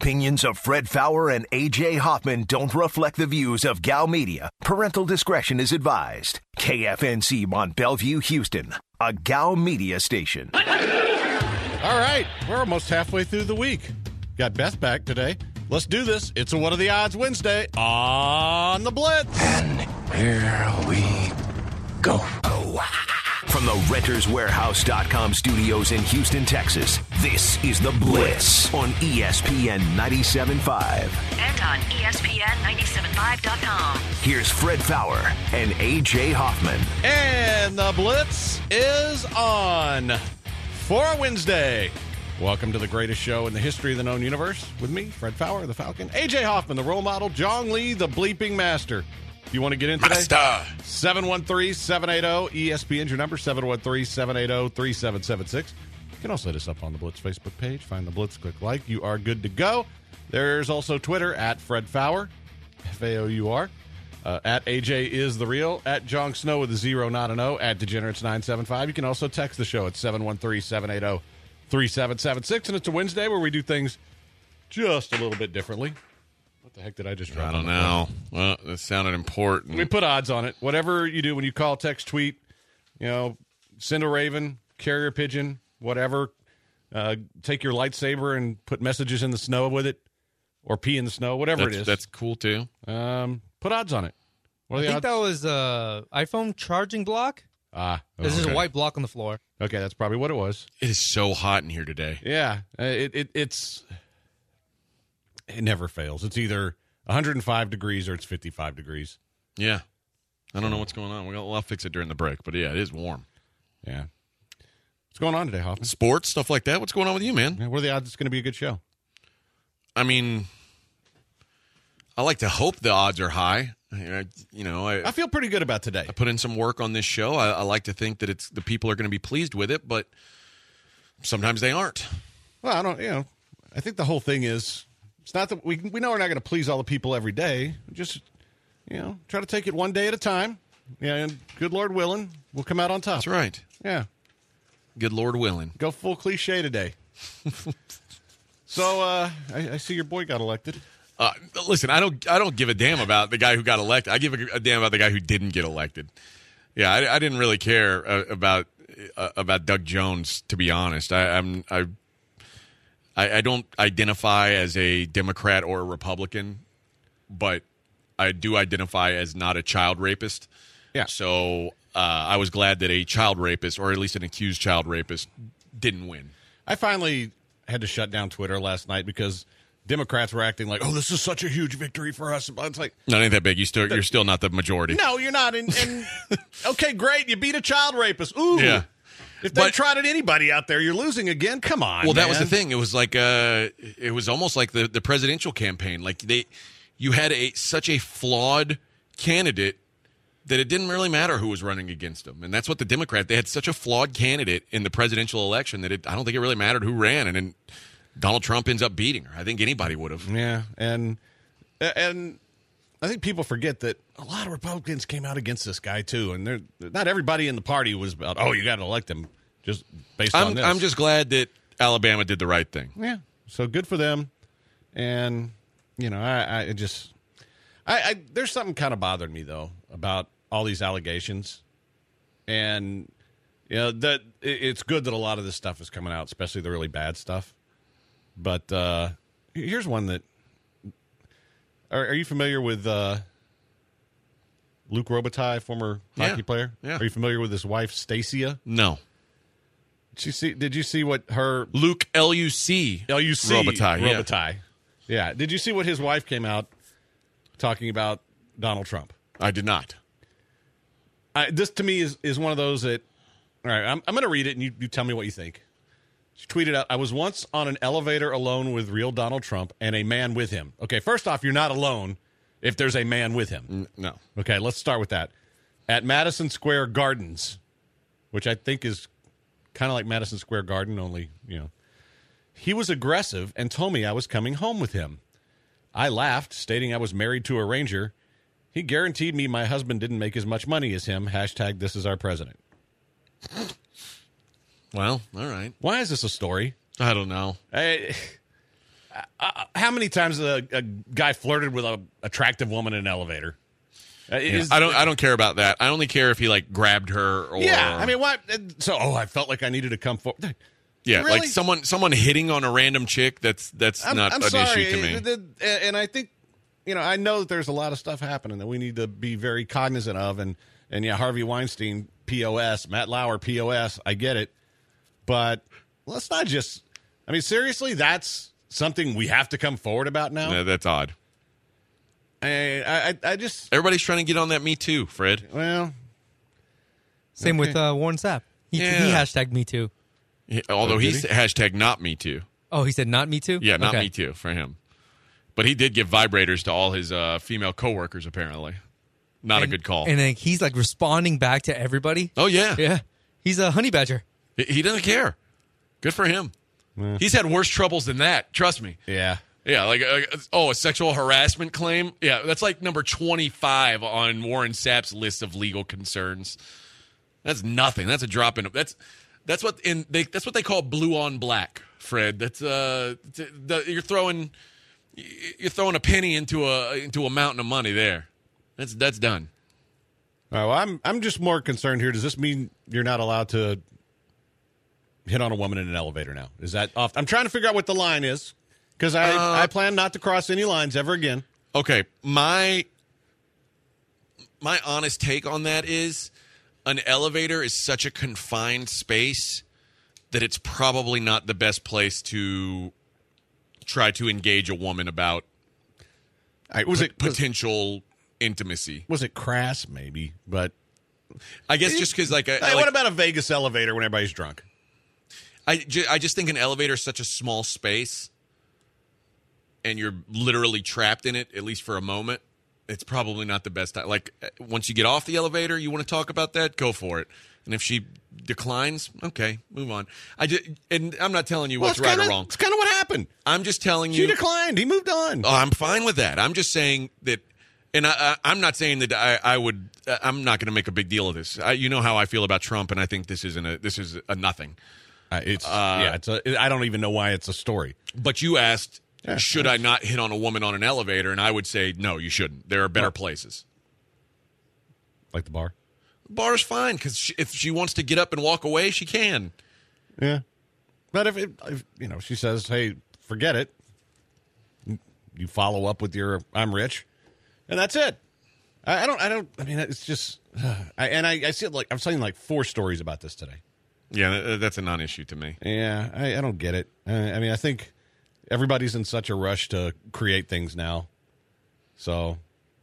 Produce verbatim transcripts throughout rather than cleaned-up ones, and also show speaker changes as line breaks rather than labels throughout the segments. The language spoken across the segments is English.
opinions of Fred Faour and A J Hoffman don't reflect the views of Gal Media. Parental discretion is advised. K F N C Mont Bellevue, Houston, a Gal Media station.
All right, we're almost halfway through the week. Got Beth back today. Let's do this. It's a What Are the Odds Wednesday on the Blitz.
And here we go. From the Renters Warehouse dot com studios in Houston, Texas, this is The Blitz on E S P N ninety-seven point five.
And on E S P N ninety-seven point five dot com.
Here's Fred Faour and A J Hoffman.
And The Blitz is on for Wednesday. Welcome to the greatest show in the history of the known universe with me, Fred Faour, the Falcon, A J Hoffman, the role model, Jong Lee, the bleeping master. If you want to get in today,
Master.
seven one three, seven eight zero, E S P N, your number, seven one three, seven eight zero, three seven seven six. You can also hit us up on the Blitz Facebook page. Find the Blitz, click like. You are good to go. There's also Twitter, at Fred Faour, F A O U R. Uh, at A J is the real, at Jong Snow with a zero, not an O, at Degenerates nine seven five. You can also text the show at seven one three, seven eight zero, three seven seven six. And it's a Wednesday where we do things just a little bit differently. What the heck did I just drop?
I don't know. Well, that sounded important.
We put odds on it. Whatever you do when you call, text, tweet, you know, send a raven, carrier pigeon, whatever. Uh, take your lightsaber and put messages in the snow with it, or pee in the snow, whatever
that's,
it is.
That's cool, too.
Um, put odds on it. What are
I
the
think
odds?
that was uh iPhone charging block.
Ah,
This is
okay.
a white block on the floor.
Okay, that's probably what it was.
It is so hot in here today.
Yeah, uh, it, it it's it never fails. It's either one hundred five degrees or it's fifty-five degrees.
Yeah. I don't know what's going on. We'll, we'll fix it during the break. But, yeah, it is warm.
Yeah. What's going on today, Hoffman?
Sports, stuff like that. What's going on with you, man?
Yeah, what are the odds it's going to be a good show?
I mean, I like to hope the odds are high. I, you know, I,
I feel pretty good about today.
I put in some work on this show. I, I like to think that it's the people are going to be pleased with it, but sometimes they aren't.
Well, I don't, you know, I think the whole thing is, it's not that we we know we're not going to please all the people every day. Just, you know, try to take it one day at a time. Yeah, and good Lord willing, we'll come out on top.
That's right.
Yeah.
Good Lord willing.
Go full cliche today. so, uh, I, I see your boy got elected.
Uh, listen, I don't I don't give a damn about the guy who got elected. I give a, a damn about the guy who didn't get elected. Yeah, I, I didn't really care uh, about uh, about Doug Jones, to be honest. I, I'm I, I I don't identify as a Democrat or a Republican, but I do identify as not a child rapist.
Yeah.
So uh, I was glad that a child rapist, or at least an accused child rapist, didn't win.
I finally had to shut down Twitter last night because Democrats were acting like, oh, this is such a huge victory for us. It's like,
no, it ain't that big. You still, you're still not the majority.
no, you're not. And, and okay, great. You beat a child rapist. Ooh.
Yeah.
If they
But-
tried at anybody out there, you're losing again. Come on.
Well, that was the
man.
thing. It was like uh, it was almost like the, the presidential campaign. Like they, you had a such a flawed candidate that it didn't really matter who was running against him, and that's what the Democrat. They had such a flawed candidate in the presidential election that it, I don't think it really mattered who ran, and then Donald Trump ends up beating her. I think anybody would have.
Yeah, and and I think people forget that a lot of Republicans came out against this guy too, and they're not everybody in the party was about, oh, you got to elect him just based on
I'm,
this.
I'm just glad that Alabama did the right thing.
Yeah, so good for them, and you know, I, I just, I, I there's something kind of bothering me though about all these allegations, and you know that it, it's good that a lot of this stuff is coming out, especially the really bad stuff. But uh, here's one that. Are, are you familiar with uh, Luc Robitaille, former
Yeah.
hockey player?
Yeah.
Are you familiar with his wife, Stacia?
No,
Did you see? Did you see what her
Luke L U C
L U C
Robitaille, yeah.
Robitaille? Yeah. Did you see what his wife came out talking about Donald Trump?
I did not.
I, this to me is, is one of those that. All right, I'm, I'm going to read it and you, you tell me what you think. She tweeted out, I was once on an elevator alone with real Donald Trump and a man with him. Okay, first off, you're not alone if there's a man with him.
N- no.
Okay, let's start with that. At Madison Square Gardens, which I think is kind of like Madison Square Garden, only, you know. He was aggressive and told me I was coming home with him. I laughed, stating I was married to a ranger. He guaranteed me my husband didn't make as much money as him. Hashtag this is our president.
Well, all right.
Why is this a story?
I don't know.
I, uh, how many times a, a guy flirted with an attractive woman in an elevator? Uh,
Yeah,
is-
I don't. I don't care about that. I only care if he like grabbed her or.
Yeah, I mean, what? So, oh, I felt like I needed to come forward.
Yeah,
Really?
like someone someone hitting on a random chick. That's that's
I'm,
not
I'm
an
sorry.
issue to me.
The- the- and I think, you know, I know that there's a lot of stuff happening that we need to be very cognizant of. And, and yeah, Harvey Weinstein, P O S, Matt Lauer, P O S, I get it. But let's not just, I mean, seriously, that's something we have to come forward about now?
Yeah, that's odd.
I, I, I just,
Everybody's trying to get on that Me Too, Fred.
well,
Same
Okay.
with uh, Warren Sapp. He,
Yeah.
he hashtagged Me Too.
He- although
Oh, did
he's
he?
hashtag not Me Too.
Oh, he said not Me Too?
Yeah, not
Okay.
Me Too for him. But he did give vibrators to all his uh, female coworkers. Apparently, not
And-
a good call.
And then he's like responding back to everybody.
oh yeah.
Yeah. He's a honey badger.
He, he doesn't care. Good for him. He's had worse troubles than that. Trust me.
yeah.
Yeah, like uh, oh, a sexual harassment claim. Yeah, that's like number twenty-five on Warren Sapp's list of legal concerns. That's nothing. That's a drop in. That's that's what in they that's what they call blue on black, Fred. That's uh, t- the, you're throwing you're throwing a penny into a into a mountain of money there. That's that's done.
All right, well, I'm I'm just more concerned here. Does this mean you're not allowed to hit on a woman in an elevator now? Is that off? I'm trying to figure out what the line is because I,
Uh,
I plan not to cross any lines ever again.
Okay, my my honest take on that is an elevator is such a confined space that it's probably not the best place to try to engage a woman about
All right, was
p-
it was,
potential intimacy.
was it crass? Maybe, but
I guess just because like, I, I
Hey,
like
what about a Vegas elevator when everybody's drunk?
I, ju- I just think an elevator is such a small space and you're literally trapped in it, at least for a moment. It's probably not the best time. Like, uh, once you get off the elevator, you want to talk about that, go for it. And if she declines, okay, move on. I just, and I'm not telling you
Well,
what's
it's
right
kinda,
or wrong.
It's kind of what happened.
I'm just telling
She
you.
declined. He moved on.
Oh, I'm fine with that. I'm just saying that, and I, I, I'm not saying that I, I would. uh, I'm not going to make a big deal of this. I, you know how I feel about Trump, and I think this isn't a. This is a nothing.
Uh, it's yeah. It's a. I don't even know why it's a story.
But you asked,
Yeah,
should I not hit on a woman on an elevator? And I would say, no, you shouldn't. There are better places.
Like the bar.
Bar's fine because if she wants to get up and walk away, she can.
Yeah, but if, it, if you know, she says, "Hey, forget it," you follow up with your "I'm rich," and that's it. I, I don't. I don't. I mean, it's just. Uh, I, and I, I see it like I'm saying like four stories about this today.
Yeah, that- that's a non-issue to me.
Yeah, I, I don't get it. I, I mean, I think everybody's in such a rush to create things now, so.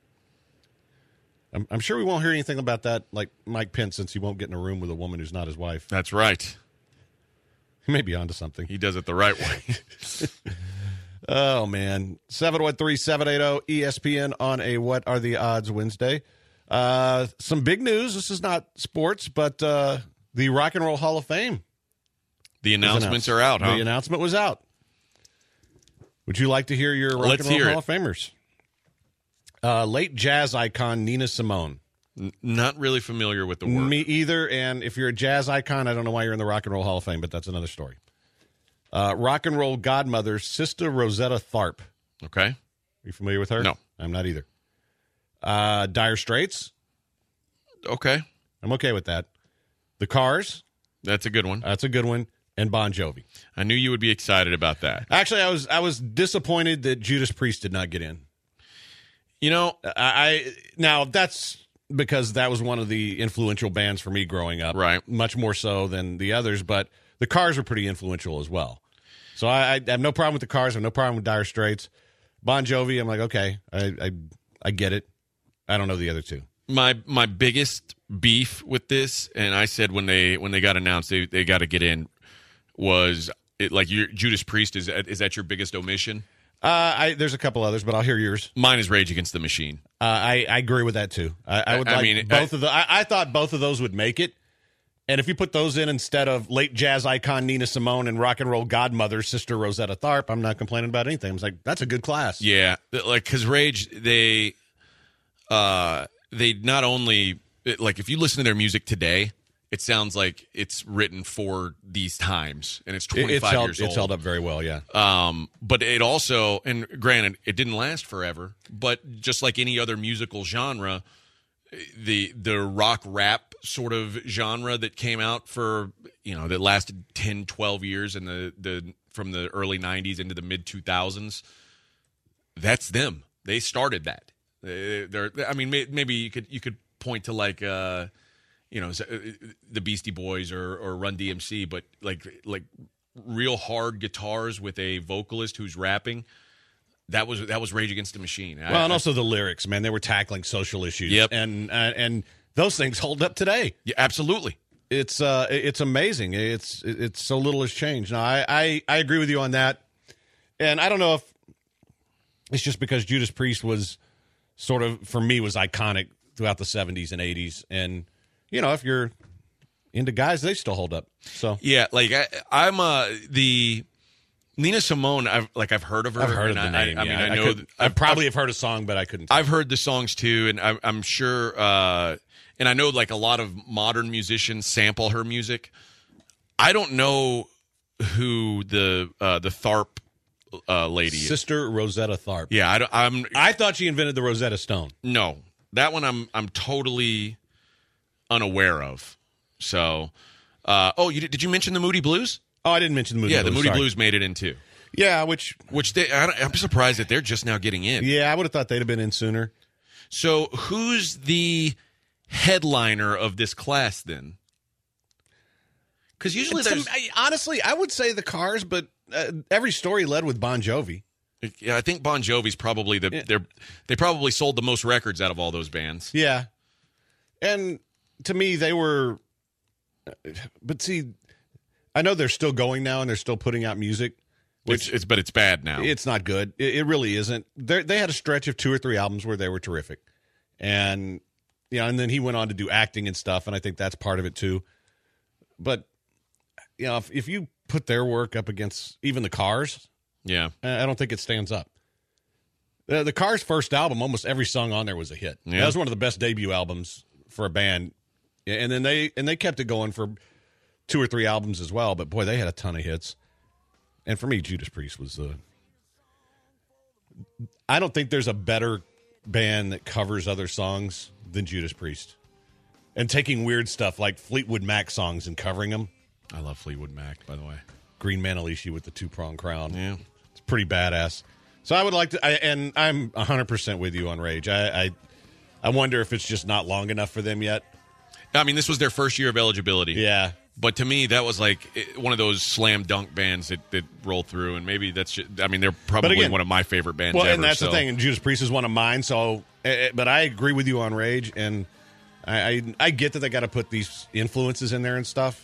I'm, I'm sure we won't hear anything about that, like Mike Pence, since he won't get in a room with a woman who's not his wife.
That's right.
He may be onto something.
He does it the right way.
Oh, man. seven one three, seven eight zero, E S P N on a What Are the Odds Wednesday. Uh, some big news. This is not sports, but uh, the Rock and Roll Hall of Fame.
The
was
announcements
announced.
are out, huh?
The announcement was out. Would you like to hear your Rock
Let's
and Roll
hear
Hall
it.
of Famers? Uh, late jazz icon Nina Simone.
N- not really familiar with the work.
Me either. And if you're a jazz icon, I don't know why you're in the Rock and Roll Hall of Fame, but that's another story. Uh, rock and roll godmother, Sister Rosetta Tharpe.
Okay.
Are you familiar with her?
No.
I'm not either. Uh, Dire Straits.
Okay.
I'm okay with that. The Cars.
That's a good one.
That's a good one. And Bon Jovi.
I knew you would be excited about that.
Actually, I was I was disappointed that Judas Priest did not get in.
You know,
I, I now that's because that was one of the influential bands for me growing up,
Right.
Much more so than the others, but the Cars were pretty influential as well. So I, I have no problem with the Cars. I have no problem with Dire Straits. Bon Jovi, I'm like, okay, I, I I get it. I don't know the other two.
my my biggest beef with this, and I said when they when they got announced they they got to get in, was it like your Judas Priest is that, is that your biggest omission?
Uh, I there's a couple others, but I'll hear yours.
Mine is Rage Against the Machine.
Uh, I I agree with that too. I, I would
I
like
mean,
both
I-
of the. I, I thought both of those would make it. And if you put those in instead of late jazz icon Nina Simone and rock and roll godmother Sister Rosetta Tharpe, I'm not complaining about anything. I was like, that's a good class.
Yeah, th- like because Rage they, uh, they not only like if you listen to their music today, it sounds like it's written for these times, and it's
It-
twenty-five
it's held,
years old.
It's held up very well, yeah.
Um, but it also, and granted, it didn't last forever. But just like any other musical genre, the the rock rap sort of genre that came out for you know that lasted ten, twelve years in the the from the early nineties into the mid two thousands. That's them. They started that. They, they're. I mean, may, maybe you could you could point to like. Uh, You know, the Beastie Boys or, or Run D M C, but like like real hard guitars with a vocalist who's rapping. That was that was Rage Against the Machine.
Well,
I,
and also the lyrics, man. They were tackling social issues.
Yep.
And uh, and those things hold up today.
Yeah, absolutely.
It's uh, it's amazing. It's it's so little has changed. No, I, I I agree with you on that. And I don't know if it's just because Judas Priest was sort of for me was iconic throughout the seventies and eighties, and you know if you're into guys, they still hold up. So
Yeah, like I, I'm uh, the Nina Simone. I've like I've heard of her.
I've heard of
and
the
I,
name.
I, I
yeah.
mean, I,
I
know.
could-
that-
I
I've,
probably
I've,
have heard a song, but I couldn't.
I've heard the songs too, and I, I'm sure. Uh, and I know like a lot of modern musicians sample her music. I don't know who the uh, the Tharp uh, lady is.
Sister Rosetta Tharpe.
Yeah, I, don't- I'm
I thought she invented the Rosetta Stone.
no that one. I'm I'm totally unaware of. So, uh, oh, you did, did you mention the Moody Blues?
Oh, I didn't mention the Moody
Yeah,
Blues.
the Moody
sorry.
Blues made it in too.
Yeah, which
Which they, I, don't- I'm surprised that they're just now getting in.
yeah, I would have thought they'd have been in sooner.
So, who's the headliner of this class then? Because usually
It's
there's,
some- I- honestly, I would say the Cars, but uh, every story led with Bon Jovi.
yeah, I think Bon Jovi's probably the
Yeah.
they're they probably sold the most records out of all those bands.
Yeah, and to me, they were. But see, I know they're still going now, and they're still putting out music,
Which
which
it's but it's bad now.
it's not good. It, it really isn't. They're, they had a stretch of two or three albums where they were terrific, and you know, and then he went on to do acting and stuff, and I think that's part of it too. But you know, if, if you put their work up against even the Cars.
yeah,
I don't think it stands up. Uh, the Cars' first album, almost every song on there was a hit.
Yeah.
That was one of the best debut albums for a band. Yeah, and then they and they kept it going for two or three albums as well. But boy, they had a ton of hits. And for me, Judas Priest was the. I don't think there's a better band that covers other songs than Judas Priest, and taking weird stuff like Fleetwood Mac songs and covering them.
I love Fleetwood Mac, by the way.
Green Manalishi with the two prong crown.
Yeah.
It's pretty badass. So I would like to, I, and I'm one hundred percent with you on Rage. I, I I wonder if it's just not long enough for them yet.
I mean, this was their first year of eligibility.
Yeah.
But to me, that was like it- one of those slam dunk bands that, that roll through, and maybe that's. Just, I mean, they're probably
again-
one of my favorite bands
Well,
ever.
and that's
so.
the thing. And Judas Priest is one of mine. So, eh, eh, but I agree with you on Rage, and I I, I get that they got to put these influences in there and stuff.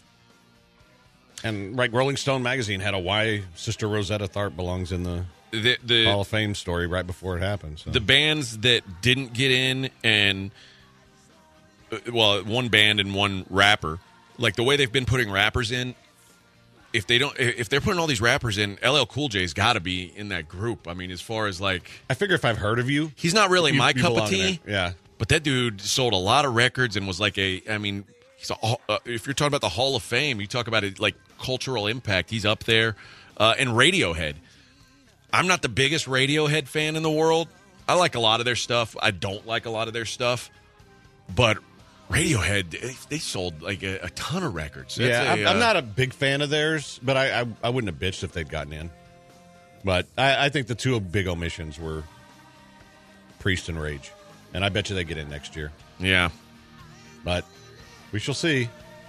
And like Rolling Stone magazine had a why Sister Rosetta Tharpe belongs in the
The, the,
Hall of Fame story right before it happened. So.
the bands that didn't get in, and uh, well, one band and one rapper, like the way they've been putting rappers in. If they don't, if they're putting all these rappers in, L L Cool J's got to be in that group. I mean, as far as like,
I figure if I've heard of you,
he's not really
you-
my
you
cup of
belong in
tea.
there. Yeah.
But that dude sold a lot of records and was like a, I mean, he's a, uh, if you're talking about the Hall of Fame, you talk about it like cultural impact. He's up there. Uh, and Radiohead. I'm not the biggest Radiohead fan in the world. I like a lot of their stuff. I don't like a lot of their stuff. But Radiohead, they, they sold like a, a ton of records. That's
Yeah,
a,
I'm, I'm
uh,
not a big fan of theirs, but I, I I wouldn't have bitched if they'd gotten in. But I, I think the two big omissions were Priest and Rage, and I bet you they get in next year.
Yeah.
But we shall see.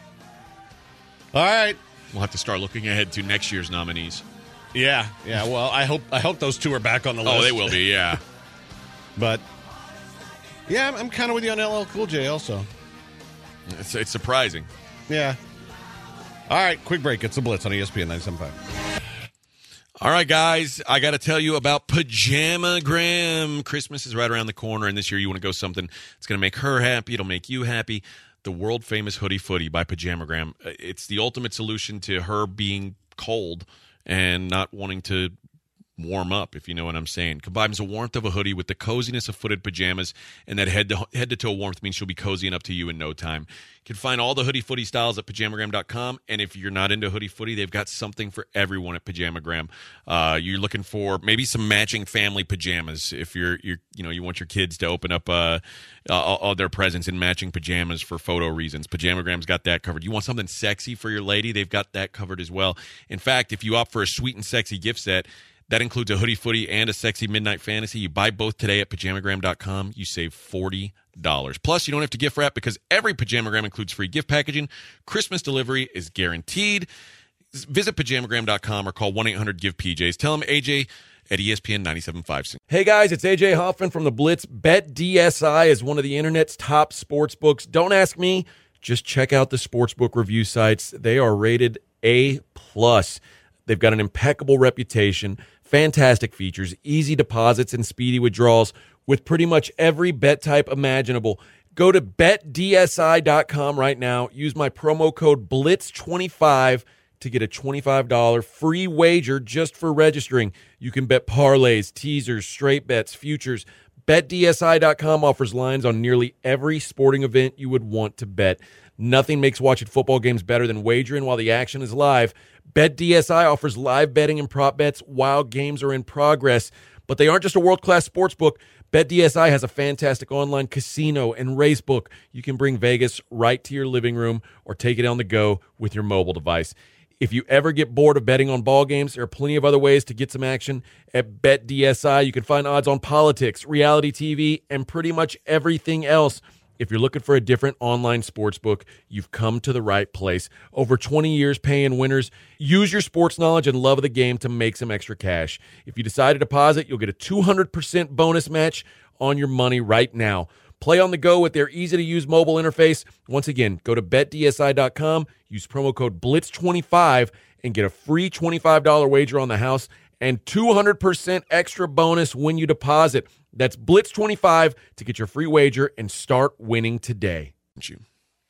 All right.
We'll have to start looking ahead to next year's nominees.
Yeah, yeah. Well, I hope I hope those two are back on the list.
Oh, they will be, yeah.
But yeah, I'm, I'm kind of with you on L L Cool J also.
It's, it's surprising.
Yeah. All right, quick break. It's the Blitz on E S P N ninety-seven point five.
All right, guys, I got to tell you about Pajamagram. Christmas is right around the corner, and this year you want to go something that's going to make her happy. It'll make you happy. The world-famous Hoodie Footy by Pajamagram. It's the ultimate solution to her being cold and not wanting to warm up, if you know what I'm saying. Combines the warmth of a hoodie with the coziness of footed pajamas, and that head to head to toe warmth means she'll be cozying up to you in no time. You can find all the hoodie footy styles at pajamagram dot com, and if you're not into hoodie footy, they've got something for everyone at Pajamagram. Uh, you're looking for maybe some matching family pajamas. If you're you're you know you want your kids to open up uh, uh, all, all their presents in matching pajamas for photo reasons, Pajamagram's got that covered. You want something sexy for your lady, they've got that covered as well. In fact, if you opt for a sweet and sexy gift set, that includes a hoodie footy and a sexy midnight fantasy. You buy both today at pajamagram dot com. You save forty dollars. Plus, you don't have to gift wrap because every Pajamagram includes free gift packaging. Christmas delivery is guaranteed. Visit pajamagram dot com or call one eight hundred give P Js. Tell them A J at E S P N ninety-seven point five.
Hey guys, it's A J Hoffman from the Blitz. BetDSI is one of the internet's top sports books. Don't ask me. Just check out the sportsbook review sites. They are rated A plus. They've got an impeccable reputation, fantastic features, easy deposits, and speedy withdrawals with pretty much every bet type imaginable. Go to bet D S I dot com right now. Use my promo code blitz twenty-five to get a twenty-five dollars free wager just for registering. You can bet parlays, teasers, straight bets, futures. bet D S I dot com offers lines on nearly every sporting event you would want to bet. Nothing makes watching football games better than wagering while the action is live. BetDSI offers live betting and prop bets while games are in progress. But they aren't just a world-class sportsbook. BetDSI has a fantastic online casino and racebook. You can bring Vegas right to your living room or take it on the go with your mobile device. If you ever get bored of betting on ball games, there are plenty of other ways to get some action. At BetDSI, you can find odds on politics, reality T V, and pretty much everything else. If you're looking for a different online sportsbook, you've come to the right place. Over twenty years paying winners. Use your sports knowledge and love of the game to make some extra cash. If you decide to deposit, you'll get a two hundred percent bonus match on your money right now. Play on the go with their easy-to-use mobile interface. Once again, go to bet D S I dot com, use promo code blitz twenty-five, and get a free twenty-five dollars wager on the house and two hundred percent extra bonus when you deposit. That's blitz twenty-five to get your free wager and start winning today.
You.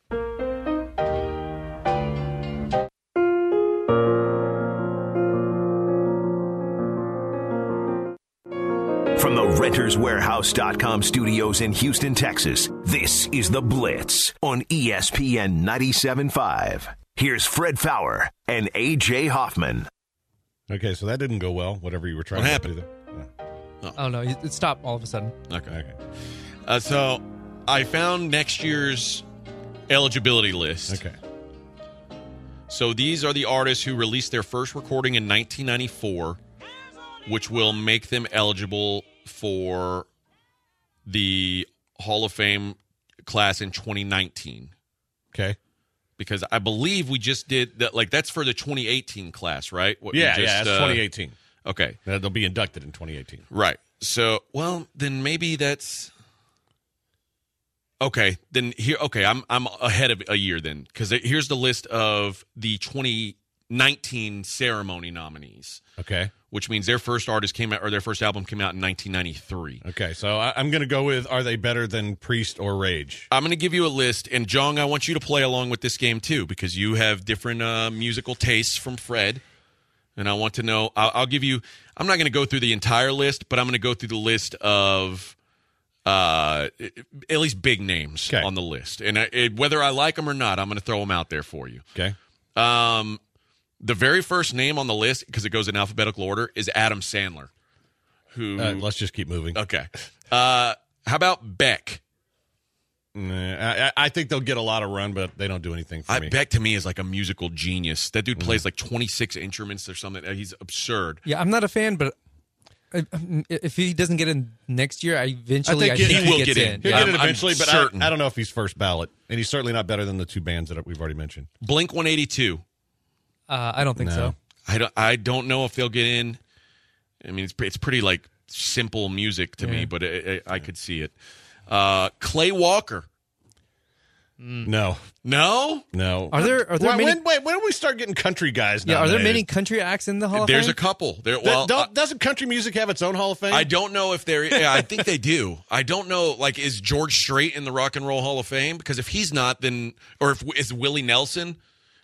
From the renters warehouse dot com studios in Houston, Texas, this is The Blitz on E S P N ninety-seven point five. Here's Fred Fowler and A J Hoffman.
Okay, so that didn't go well, whatever you were trying
What
to
happened?
do there. Yeah.
Oh, no. It it stopped all of a sudden.
Okay.
Okay.
Uh, so I found next year's eligibility list.
Okay.
So these are the artists who released their first recording in nineteen ninety-four, which will make them eligible for the Hall of Fame class in twenty nineteen.
Okay.
Because I believe we just did that. Like that's for the twenty eighteen class, right? What we
Yeah,
just,
yeah, that's
uh,
twenty eighteen.
Okay.
Uh, They'll be inducted in twenty eighteen.
Right. So, well, then maybe that's okay. Then here, okay, I'm I'm ahead of a year then because here's the list of the twenty nineteen ceremony nominees.
Okay.
Which means their first artist came out or their first album came out in nineteen ninety-three.
Okay, so I, I'm going to go with, are they better than Priest or Rage?
I'm going to give you a list, and Jong, I want you to play along with this game too because you have different uh, musical tastes from Fred. And I want to know, I'll, I'll give you, I'm not going to go through the entire list, but I'm going to go through the list of uh, at least big names
Okay.
on the list. And I, it, whether I like them or not, I'm going to throw them out there for you.
Okay.
Um, the very first name on the list, because it goes in alphabetical order, is Adam Sandler. Who?
Uh, let's just keep moving.
Okay. Uh, how about Beck?
Nah, I, I think they'll get a lot of run, but they don't do anything for
I,
me.
Beck to me is like a musical genius. That dude plays like twenty-six instruments or something. He's absurd.
Yeah, I'm not a fan, but I, if he doesn't get in next year, I eventually
I
I
think
think,
he
he,
will
gets
get in.
He'll
I'm-
get it
I'm
eventually, but
certain.
I, I don't know if he's first ballot. And he's certainly not better than the two bands that we've already mentioned.
Blink one eighty-two.
Uh, I don't think
No.
so.
I don't, I don't know if they'll get in. I mean, it's pre- it's pretty like simple music to me,
Yeah.
but it, it, I could see it. Uh, Clay Walker.
No,
No,
no.
Are there are there
Wait,
many?
when, wait, when do we start getting country guys
yeah, are there
nominated?
many country acts in the Hall of
there's
Fame?
a couple. There,
Th-
well,
don't,
I,
doesn't country music have its own Hall of Fame?
I don't know if they're. Yeah, I think they do. I don't know. Like, is George Strait in the Rock and Roll Hall of Fame? Because if he's not, then or if is Willie Nelson?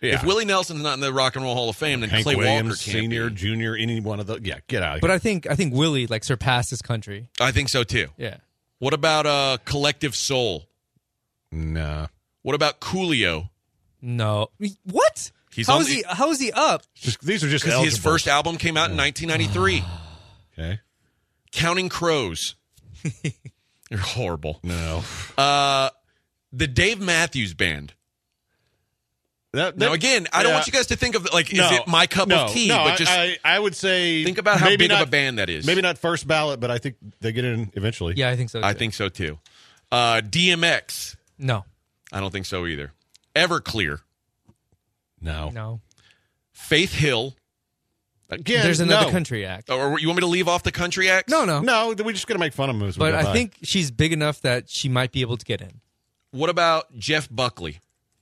Yeah.
If Willie Nelson's not in the Rock and Roll Hall of Fame, then
Hank
Clay
Williams,
Walker can't
Senior,
be.
Junior, any one of those. Yeah, get out of
But
here.
I think I think Willie like surpassed his country.
I think so too.
Yeah.
What about uh, Collective Soul?
Nah.
What about Coolio?
No. What?
He's
how
on
is
the-
he? How is he up?
Just, these are just
Because his
eligible.
first album came out in nineteen ninety-three.
Okay.
Counting Crows. You're horrible.
No.
Uh, the Dave Matthews Band.
That,
Now,
that-
again, I don't
yeah.
want you guys to think of, like,
No,
is it my cup
no,
of tea?
No,
but just
I, I would say
think about how
maybe
big of
not-
a band that is.
Maybe not first ballot, but I think they get in eventually.
Yeah, I think so.
I
too.
think so, too. Uh, D M X.
No.
I don't think so either. Everclear.
No.
No.
Faith Hill.
Again,
There's another
no.
country act.
Or you want me to leave off the country acts?
No, no.
No, we're just going to make fun of them as we
But
go
I
by.
think she's big enough that she might be able to get in.
What about Jeff Buckley?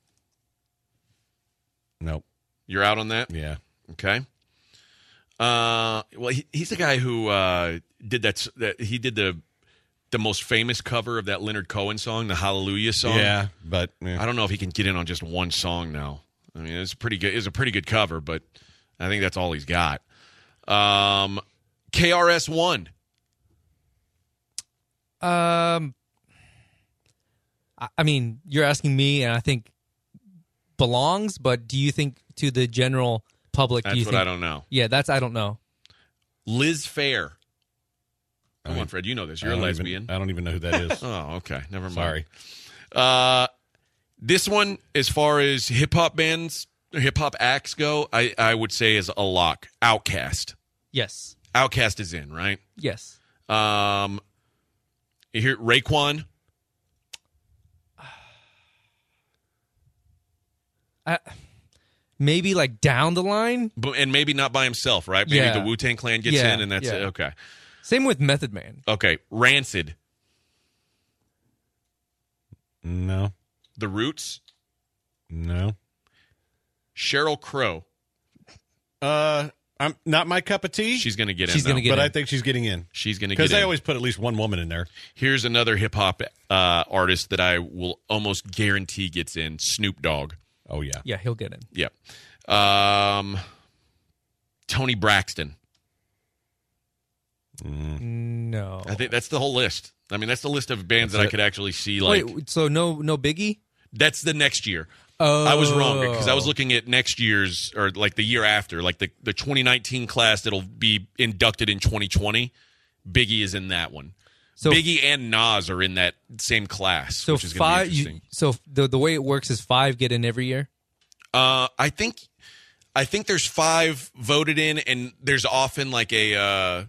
Nope.
You're out on that?
Yeah.
Okay. Uh, well, he, he's the guy who uh, did that, that. He did the the most famous cover of that Leonard Cohen song, the Hallelujah song.
Yeah, but yeah.
I don't know if he can get in on just one song now. I mean, it's pretty good. It's a pretty good cover, but I think that's all he's got. Um, K R S One.
Um, I, I mean, you're asking me, and I think belongs. But do you think to the general public?
That's
do you
what
think,
I don't know.
Yeah, that's I don't know.
Liz Phair. Come
I mean,
on, Fred. You know this.
I
You're a
don't
lesbian.
Even, I don't even know who that is.
Oh, okay. Never mind.
Sorry.
Uh, this one, as far as hip hop bands, hip hop acts go, I, I would say is a lock. Outkast.
Yes.
Outkast is in, right?
Yes.
Um, you hear Raekwon?
I, maybe like down the line.
But, and maybe not by himself, right? Maybe
Yeah.
the Wu-Tang Clan gets
Yeah,
in, and that's
yeah.
it. Okay.
Same with Method Man.
Okay. Rancid.
No.
The Roots.
No.
Cheryl Crow.
Uh, I'm not my cup of tea.
She's going to get in,
She's gonna
though.
get
but
in.
I think she's getting in
She's going to get in.
because they always put at least one woman in there.
Here's another hip-hop uh, artist that I will almost guarantee gets in. Snoop Dogg.
Oh yeah.
Yeah, he'll get in.
Yep. Um, Tony Braxton.
No.
I think that's the whole list. I mean, that's the list of bands
That's
that I
it.
could actually see. Like,
Wait, so no, no Biggie?
that's the next year.
Oh,
I was wrong because I was looking at next year's or like the year after, like the, the twenty nineteen class that'll be inducted in twenty twenty. Biggie is in that one.
So-
Biggie and Nas are in that same class,
So
which is going to
five.
be interesting.
You, so the the way it works is five get in every year.
Uh, I think, I think there's five voted in, and there's often like a, uh,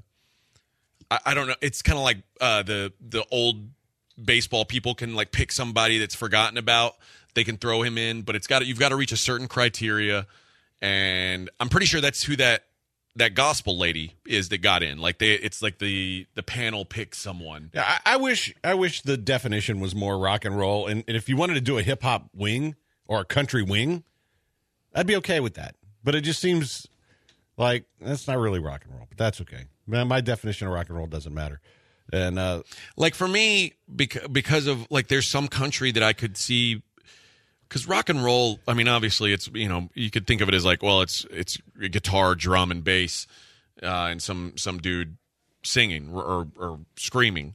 I, I don't know. It's kind of like uh, the the old baseball people can like pick somebody that's forgotten about. They can throw him in, but it's got you've got to reach a certain criteria, and I'm pretty sure that's who that that gospel lady is that got in. Like they, it's like the the panel picks someone.
Yeah, I, I wish I wish the definition was more rock and roll, and, and if you wanted to do a hip hop wing or a country wing, I'd be okay with that. But it just seems like that's not really rock and roll. But that's okay. Man, my definition of rock and roll doesn't matter. And uh,
Like for me, because because of like there's some country that I could see. Because rock and roll, I mean, obviously, it's you know you could think of it as like, well, it's it's guitar, drum, and bass, uh, and some some dude singing or, or, or screaming.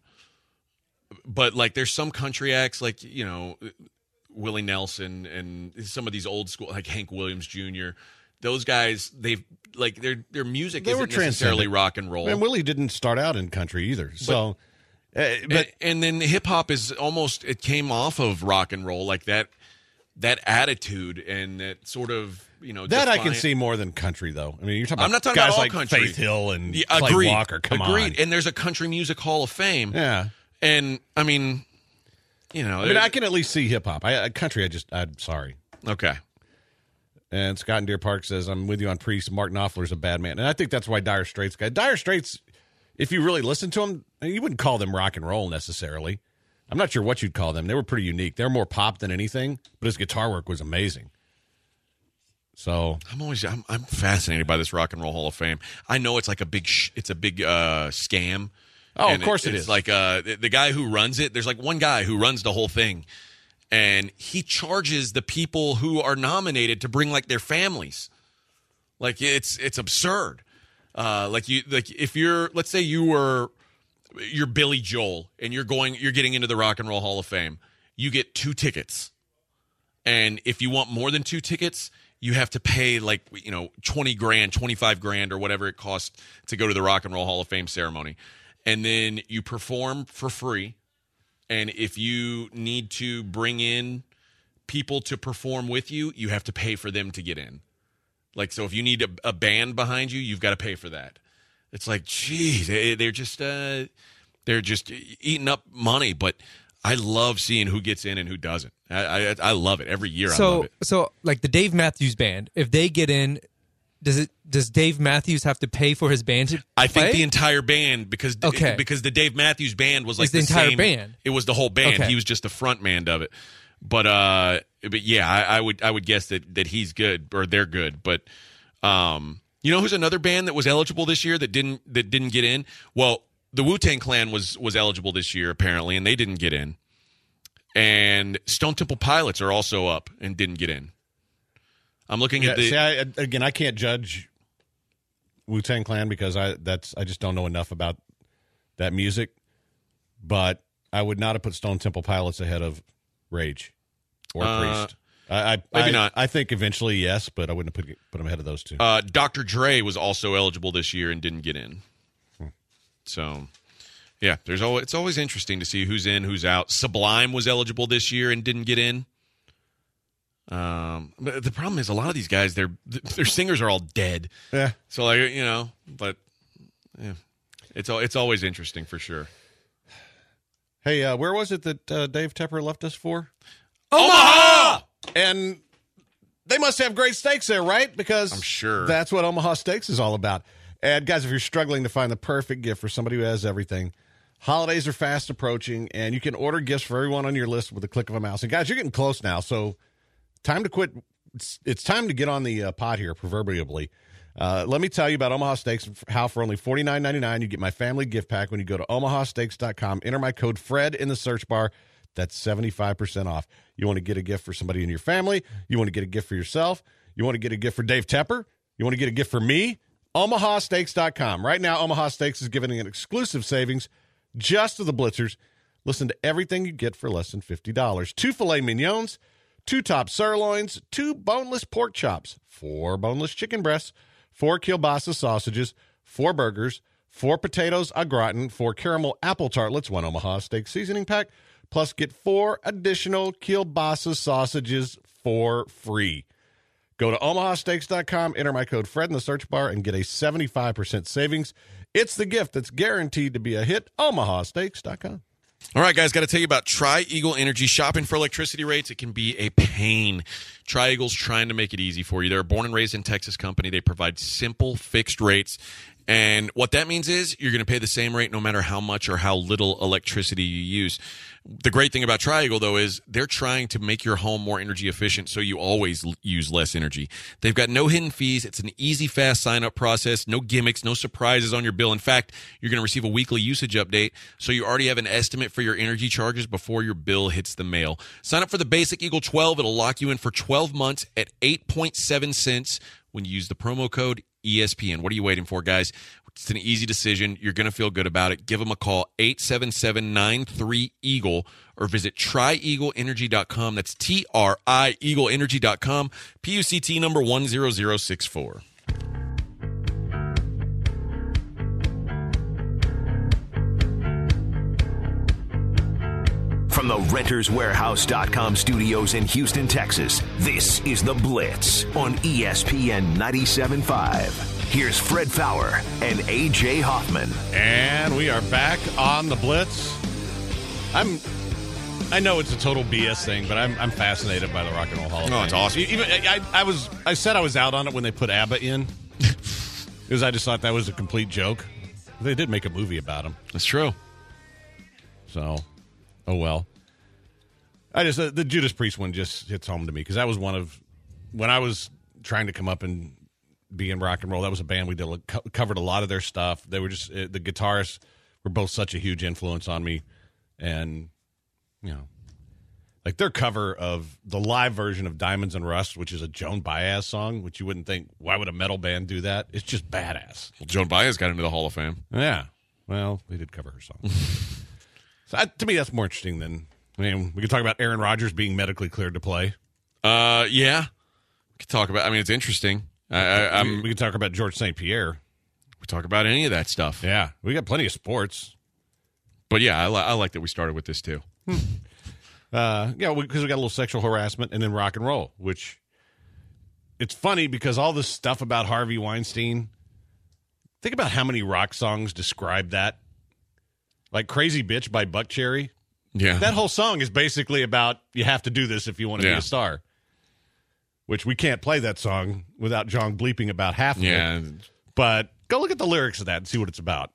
But like, there's some country acts like you know Willie Nelson and some of these old school like Hank Williams Junior Those guys, they've like their their music
They were
isn't necessarily
transcendent.
rock and roll.
and Willie didn't start out in country either. So, uh, but
and, and then hip hop is almost it came off of rock and roll like that. That attitude and that sort of, you know,
that I can
defiant-
see more than country, though. I mean, you're talking about
I'm not talking
guys
about all
like
country.
Faith Hill and
Yeah,
Clay
agreed.
Walker. Come
agreed.
on.
And there's a Country Music Hall of Fame.
Yeah.
And I mean, you know,
I mean, I can at least see hip hop. I, I country, I just, I'm sorry.
okay.
And Scott in Deer Park says, I'm with you on Priest. Mark Knopfler's a bad man. And I think that's why Dire Straits guy. Dire Straits, if you really listen to them, you wouldn't call them rock and roll necessarily. I'm not sure what you'd call them. They were pretty unique. They're more pop than anything, but his guitar work was amazing. So
I'm always I'm, I'm fascinated by this Rock and Roll Hall of Fame. I know it's like a big sh- it's a big uh, scam.
Oh, of
And
course it
it's
is.
Like uh, the, the guy who runs it. There's like one guy who runs the whole thing, and he charges the people who are nominated to bring like their families. Like it's it's absurd. Uh, like you like if you're let's say you were you're Billy Joel and you're going you're getting into the Rock and Roll Hall of Fame. You get two tickets. And if you want more than two tickets, you have to pay like, you know, twenty grand, twenty-five grand or whatever it costs to go to the Rock and Roll Hall of Fame ceremony. And then you perform for free. And if you need to bring in people to perform with you, you have to pay for them to get in. Like, so if you need a, a band behind you, you've got to pay for that. It's like, geez, they, they're just uh, they're just eating up money. But I love seeing who gets in and who doesn't. I I, I love it every year.
So,
I love it.
so like the Dave Matthews Band, if they get in, does it does Dave Matthews have to pay for his band to
I
play?
think the entire band because
Okay.
because the Dave Matthews Band was like
It's the entire
same,
band.
It was the whole band.
Okay.
He was just the front man of it. But uh, but yeah, I, I would I would guess that that he's good or they're good. But um, you know who's another band that was eligible this year that didn't that didn't get in? Well, the Wu-Tang Clan was was eligible this year apparently, and they didn't get in. And Stone Temple Pilots are also up and didn't get in. I'm looking
Yeah,
at the
see, I, again, I can't judge Wu-Tang Clan because I that's I just don't know enough about that music. But I would not have put Stone Temple Pilots ahead of Rage or
Uh,
Priest. I, I
maybe
I,
not.
I think eventually yes, but I wouldn't have put put them ahead of those two.
Uh, Doctor Dre was also eligible this year and didn't get in.
Hmm.
So, yeah, there's always, it's always interesting to see who's in, who's out. Sublime was eligible this year and didn't get in. Um, but the problem is a lot of these guys, their their singers are all dead.
Yeah.
So like you know, but yeah, it's all it's always interesting for sure.
Hey, uh, where was it that uh, Dave Tepper left us for?
Omaha!
And they must have great steaks there, right? Because
I'm sure.
that's what Omaha Steaks is all about. And guys, if you're struggling to find the perfect gift for somebody who has everything, holidays are fast approaching, and you can order gifts for everyone on your list with a click of a mouse. And guys, you're getting close now, so time to quit. It's, it's time to get on the uh, pot here, proverbially. Uh, let me tell you about Omaha Steaks, how for only forty-nine ninety-nine you get my family gift pack when you go to omaha steaks dot com. Enter my code FRED in the search bar. That's seventy-five percent off. You want to get a gift for somebody in your family. You want to get a gift for yourself. You want to get a gift for Dave Tepper. You want to get a gift for me. omaha steaks dot com. Right now, Omaha Steaks is giving an exclusive savings just to the Blitzers. Listen to everything you get for less than fifty dollars. Two filet mignons, two top sirloins, two boneless pork chops, four boneless chicken breasts, four kielbasa sausages, four burgers, four potatoes au gratin, four caramel apple tartlets, one Omaha Steak seasoning pack, plus get four additional kielbasa sausages for free. Go to omaha steaks dot com, enter my code FRED in the search bar, and get a seventy-five percent savings. It's the gift that's guaranteed to be a hit. omaha steaks dot com.
All right, guys, got to tell you about Tri-Eagle Energy. Shopping for electricity rates, it can be a pain. Tri-Eagle's trying to make it easy for you. They're a born and raised in Texas company. They provide simple, fixed rates. And what that means is you're going to pay the same rate no matter how much or how little electricity you use. The great thing about Tri-Eagle, though, is they're trying to make your home more energy efficient so you always l- use less energy. They've got no hidden fees. It's an easy, fast sign-up process. No gimmicks, no surprises on your bill. In fact, you're going to receive a weekly usage update, so you already have an estimate for your energy charges before your bill hits the mail. Sign up for the basic Eagle twelve. It'll lock you in for twelve months at eight point seven cents when you use the promo code E S P N. What are you waiting for, guys? It's an easy decision. You're going to feel good about it. Give them a call, eight seven seven, nine three, EAGLE, or visit tri eagle energy dot com. That's T R I, eagle energy dot com, P U C T number one zero zero six four.
From the renters warehouse dot com studios in Houston, Texas, this is The Blitz on E S P N ninety-seven point five. Here's Fred Fowler and A J Hoffman.
And we are back on the Blitz. I'm, I know it's a total B S thing, but I'm I'm fascinated by the Rock and Roll Hall of Fame.
Oh, it's awesome.
Even I, I was I said I was out on it when they put ABBA in, because I just thought that was a complete joke. They did make a movie about him,
That's true.
so oh well. I just uh, the Judas Priest one just hits home to me because that was one of when I was trying to come up and be in rock and roll. That was a band we did co- covered a lot of their stuff. They were just uh, the guitarists were both such a huge influence on me, and you know, Like their cover of the live version of Diamonds and Rust, which is a Joan Baez song, which you wouldn't think, why would a metal band do that? It's just badass.
Well, Joan Baez got into the Hall of Fame.
Yeah. Well, they did cover her song. So I, to me, that's more interesting than, I mean, we could talk about Aaron Rodgers being medically cleared to play.
Uh, yeah. We could talk about, I mean, it's interesting. I, I, I'm,
we, we could talk about George Saint Pierre.
We talk about any of that stuff.
Yeah. We got plenty of sports.
But yeah, I, li- I like that we started with this too.
Uh, yeah, because we, we got a little sexual harassment and then rock and roll, which it's funny because all this stuff about Harvey Weinstein, think about how many rock songs describe that. Like Crazy Bitch by Buckcherry.
Yeah.
That whole song is basically about you have to do this if you want to
Yeah.
be a star. Which we can't play that song without John bleeping about half of
Yeah.
it. But go look at the lyrics of that and see what it's about.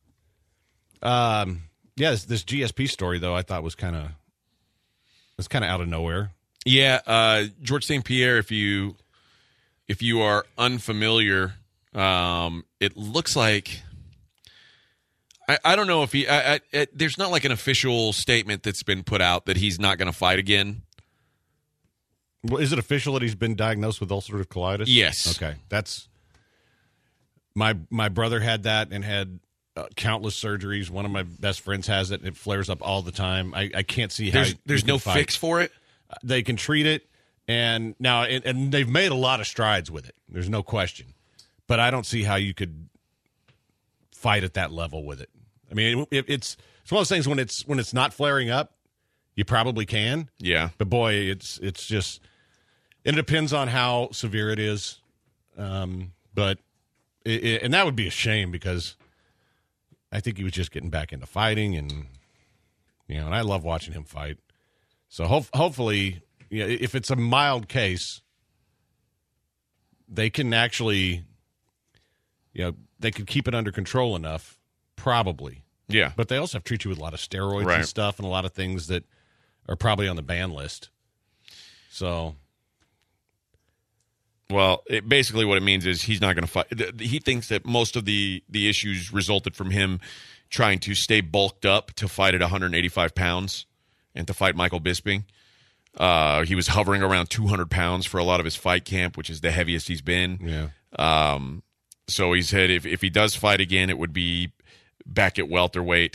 Um, yeah, this, this G S P story, though, I thought was kind of it's kind of out of nowhere.
Yeah, uh, George Saint Pierre. If you if you are unfamiliar, um, it looks like I, I don't know if he. I, I, it, there's not like an official statement that's been put out that he's not going to fight again.
Well, is it official that he's been diagnosed with ulcerative colitis?
Yes.
Okay, that's my my brother had that and had uh, countless surgeries. One of my best friends has it. It flares up all the time. I, I can't see how
There's
you
there's
can
no
fight.
fix for it.
They can treat it, and now and, and they've made a lot of strides with it. There's no question, but I don't see how you could fight at that level with it. I mean, it, it's it's one of those things when it's when it's not flaring up, you probably can.
Yeah.
But boy, it's it's just it depends on how severe it is. Um, but it, it, and that would be a shame because I think he was just getting back into fighting, and you know, and I love watching him fight. So ho- hopefully, you know, if it's a mild case, they can actually, you know, they could keep it under control enough, probably.
Yeah.
But they also have to treat you with a lot of steroids
Right.
and stuff and a lot of things that are probably on the ban list. So,
Well, it, basically what it means is he's not going to fight. th- He thinks that most of the, the issues resulted from him trying to stay bulked up to fight at one hundred eighty-five pounds and to fight Michael Bisping. Uh, he was hovering around two hundred pounds for a lot of his fight camp, which is the heaviest he's been.
yeah.
Um, so he said if, if he does fight again, it would be back at welterweight.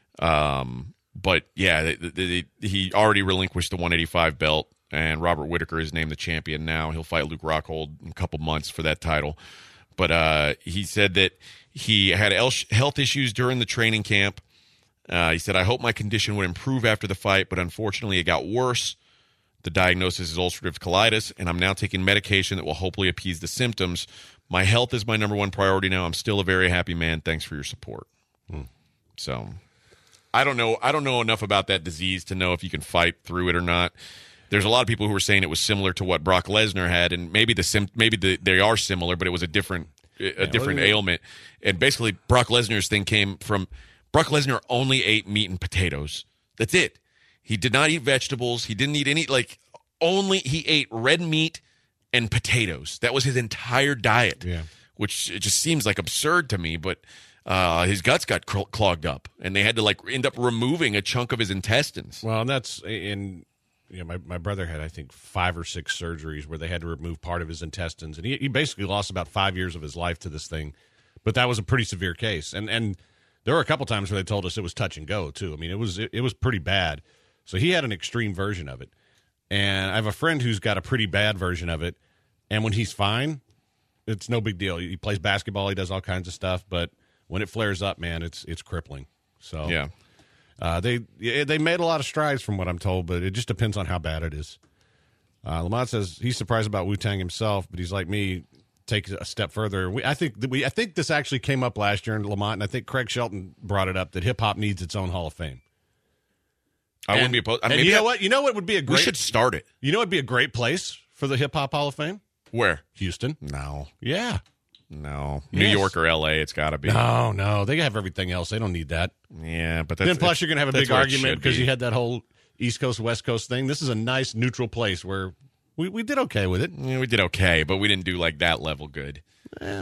Um, but, yeah, the, the, the, he already relinquished the one eighty-five belt. And Robert Whittaker is named the champion now. He'll fight Luke Rockhold in a couple months for that title. But uh, he said that he had el- health issues during the training camp. Uh, he said, I hope my condition would improve after the fight, but unfortunately it got worse. The diagnosis is ulcerative colitis, and I'm now taking medication that will hopefully appease the symptoms. My health is my number one priority now. I'm still a very happy man. Thanks for your support. Hmm. So I don't know. I don't know enough about that disease to know if you can fight through it or not. There's a lot of people who were saying it was similar to what Brock Lesnar had, and maybe the sim- maybe the, they are similar, but it was a different a different
well,
ailment. And basically, Brock Lesnar's thing came from Brock Lesnar only ate meat and potatoes. That's it. He did not eat vegetables. He didn't eat any like only he ate red meat and potatoes. That was his entire diet.
Yeah.
Which it just seems like absurd to me, but uh, his guts got cl- clogged up, and they had to like end up removing a chunk of his intestines.
Well, and that's in. You know, my, my brother had, I think, five or six surgeries where they had to remove part of his intestines. And he, he basically lost about five years of his life to this thing. But that was a pretty severe case. And and there were a couple times where they told us it was touch and go, too. I mean, it was it, it was pretty bad. So he had an extreme version of it. And I have a friend who's got a pretty bad version of it. And when he's fine, it's no big deal. He plays basketball. He does all kinds of stuff. But when it flares up, man, it's it's crippling. So
Yeah.
Uh, they they made a lot of strides from what I'm told, but it just depends on how bad it is. Uh, Lamont says he's surprised about Wu-Tang himself, but he's like me, take a step further. We, I think that we I think this actually came up last year in Lamont, and I think Craig Shelton brought it up that hip hop needs its own Hall of Fame.
I
and,
wouldn't be opposed. I
And
mean,
you know
that-
what? You know what would be a
We
great.
should start it.
You know what would be a great place for the Hip Hop Hall of Fame?
Where?
Houston.
No.
Yeah.
No. New
Yes.
York or L A, it's got to be.
No, no, they have everything else. They don't need that.
Yeah, but that's
Then plus you're going to have a
that's
big
what it
argument
should
because
be.
you had that whole East Coast West Coast thing. This is a nice neutral place where we, we did okay with it.
Yeah, we did okay, but we didn't do like that level good.
I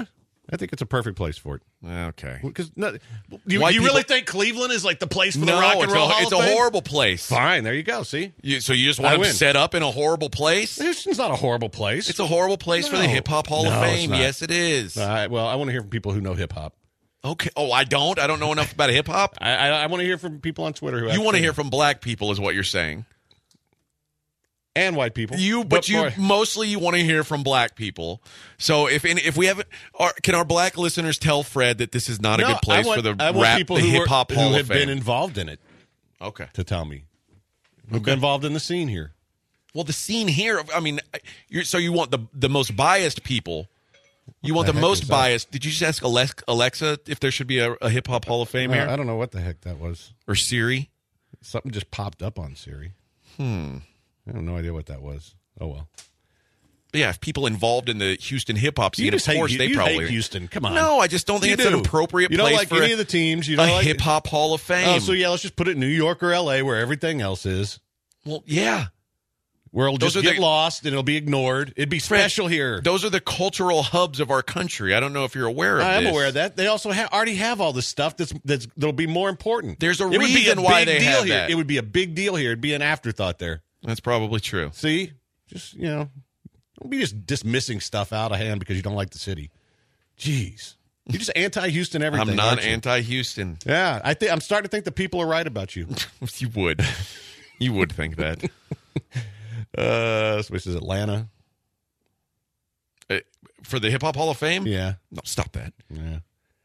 I think it's a perfect place for it.
Okay.
Because no, you,
White
you really
people-
think Cleveland is like the place for
no,
the Rock and
it's
Roll
a,
Hall
it's
of
a
Fame?
horrible place.
Fine, there you go. See,
You, so you just
I
want them
win.
set up in a horrible place?
Houston's not a horrible place.
It's a horrible place for the
No.
Hip Hop Hall
No,
of
it's
Fame.
not.
Yes, it is.
Uh, well, I want to hear from people who know hip hop.
Okay. Oh, I don't. I don't know enough about hip hop.
I, I, I want to hear from people on Twitter who
You want to
actually-
hear from black people, is what you're saying.
and white people.
You, but you
boy,
mostly you want to hear from black people. So if if we haven't, are, can our black listeners tell Fred that this is not a
no,
good place
I want,
for the
I want
rap,
people
the
who
hip
were-
hop
who
Hall
have
of Fame?
been involved in it
Okay.
to tell me. Who've been involved in the scene here.
Well, the scene here. I mean, you're, so you want the the most biased people. You want
the
the,
heck
most
is that?
biased. Did you just ask Alex- Alexa if there should be a, a hip hop Hall of Fame
Uh,
here,
I don't know what the heck that was.
or Siri?
Something just popped up on Siri. Hmm. I have no idea what that was. Oh, well.
But yeah, if people involved in the Houston hip hop scene,
You just
of
hate,
course
you,
they
you
probably
hate Houston. Come on.
No, I just don't think
You
it's an
do.
appropriate
You don't
place
like
for
any
a,
of the teams. You
a
don't like
hip hop Hall of Fame.
Oh, so yeah, let's just put it in New York or L A where everything else is.
Well, yeah.
Where it'll
Those
just
are
get
the-
lost and it'll be ignored. It'd be special here.
Those are the cultural hubs of our country. I don't know if you're aware of
I am
this.
aware of that. They also ha- already have all this stuff that's that's that'll be more important.
There's a
it would be
reason
a
why
big
they
deal
have
here.
that.
It would be a big deal here. It'd be an afterthought there.
That's probably true.
See, just you know, don't be just dismissing stuff out of hand because you don't like the city. Jeez, you're just anti-Houston everything.
I'm not
aren't you?
anti-Houston.
Yeah, I think I'm starting to think that people are right about you.
You would. You would think that.
Uh, so this is Atlanta.
Uh, For the Hip Hop Hall of Fame?
Yeah,
No, stop that.
yeah.